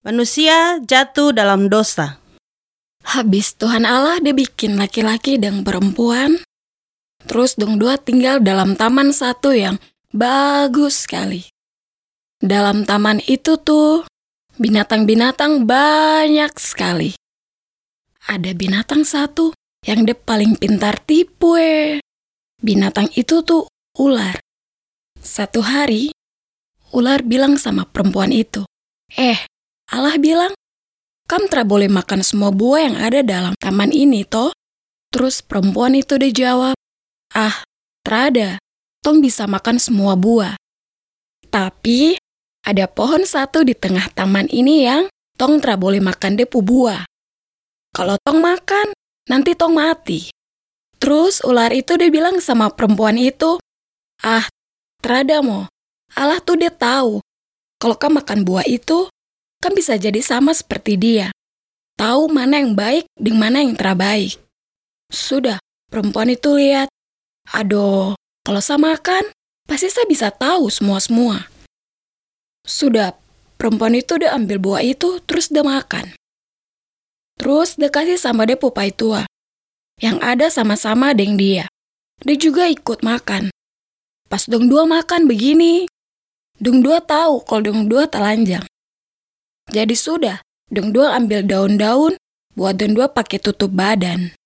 Manusia jatuh dalam dosa. Habis Tuhan Allah dia bikin laki-laki dan perempuan. Terus dong dua tinggal dalam taman satu yang bagus sekali. Dalam taman itu tuh binatang-binatang banyak sekali. Ada binatang satu yang dia paling pintar tipu. Binatang itu tuh ular. Satu hari, ular bilang sama perempuan itu, Allah bilang, kamu tidak boleh makan semua buah yang ada dalam taman ini, toh? Terus perempuan itu dia jawab, terada, tong bisa makan semua buah. Tapi, ada pohon satu di tengah taman ini yang tong tidak boleh makan depu buah. Kalau tong makan, nanti tong mati. Terus ular itu dia bilang sama perempuan itu, terada mo, Allah tuh dia tahu, kalau kamu makan buah itu, kan bisa jadi sama seperti dia. Tahu mana yang baik dan mana yang tidak baik. Sudah, perempuan itu lihat. Kalau saya makan, pasti saya bisa tahu semua-semua. Sudah, perempuan itu dia ambil buah itu, terus dia makan. Terus dia kasih sama dia pupai tua, yang ada sama-sama dengan dia. Dia juga ikut makan. Pas dong dua makan begini, dong dua tahu kalau dong dua telanjang. Jadi sudah, dong dua ambil daun-daun buat dong dua pakai tutup badan.